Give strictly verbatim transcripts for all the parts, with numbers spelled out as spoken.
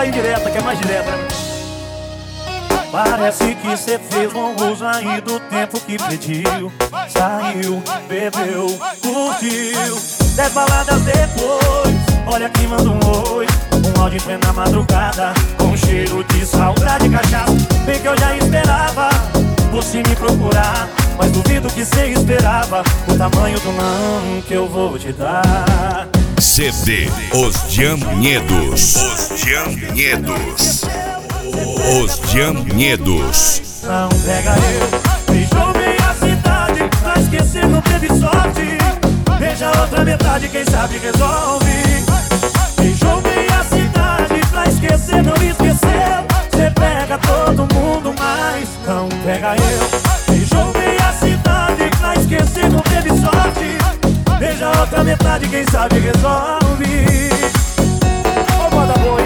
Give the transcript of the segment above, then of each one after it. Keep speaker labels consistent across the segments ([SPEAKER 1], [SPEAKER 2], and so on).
[SPEAKER 1] a indireta, que é mais direta, né? Parece que cê fez bom uso aí do tempo que pediu. Saiu, bebeu, curtiu. Dez baladas depois, olha quem manda um oi. Um áudio em plena madrugada, com cheiro de saudade e cachaça. Bem que eu já esperava você me procurar, mas duvido que cê esperava o tamanho do não que eu vou te dar.
[SPEAKER 2] C D Os Jamniedos. Os Jamniedos. Os Jamniedos.
[SPEAKER 1] Não pega eu, beijou meia cidade, pra esquecer não teve sorte. Beija a outra metade, quem sabe resolve. Beijou meia cidade, pra esquecer não esqueceu. Cê pega todo mundo, mas não pega eu. Beijou meia cidade, pra esquecer não teve sorte. Beija a outra metade, quem sabe resolve. Ô, bota boi.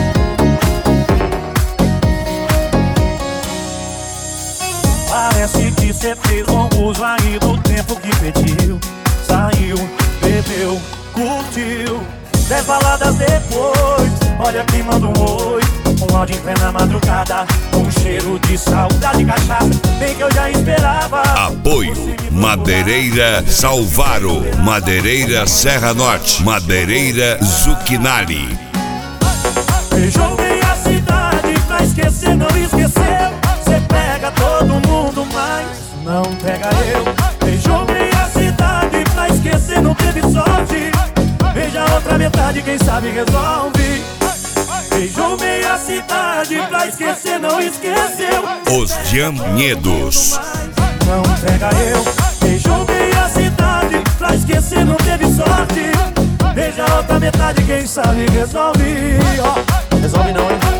[SPEAKER 1] Parece que cê fez bom uso aí do tempo que pediu. Saiu, bebeu, curtiu. Dez baladas depois, olha quem manda um oi. Um áudio em plena madrugada, com cheiro de saudade e cachaça. Bem que eu já esperava.
[SPEAKER 2] Apoio Madeireira Salvaro, Madeireira Serra Norte, Madeireira Zuchinali.
[SPEAKER 1] Beijou meia cidade, pra esquecer não esqueceu. Cê pega todo mundo, mas não pega eu. Beijou meia cidade, pra esquecer não teve sorte. Beija a outra metade, quem sabe resolve. Beijou meia cidade, pra esquecer não esqueceu.
[SPEAKER 2] Os Jamniedos.
[SPEAKER 1] Não pega eu. Beijou meia cidade, pra esquecer não teve sorte. Beija a outra metade, quem sabe resolve. Ó, resolve não, hein?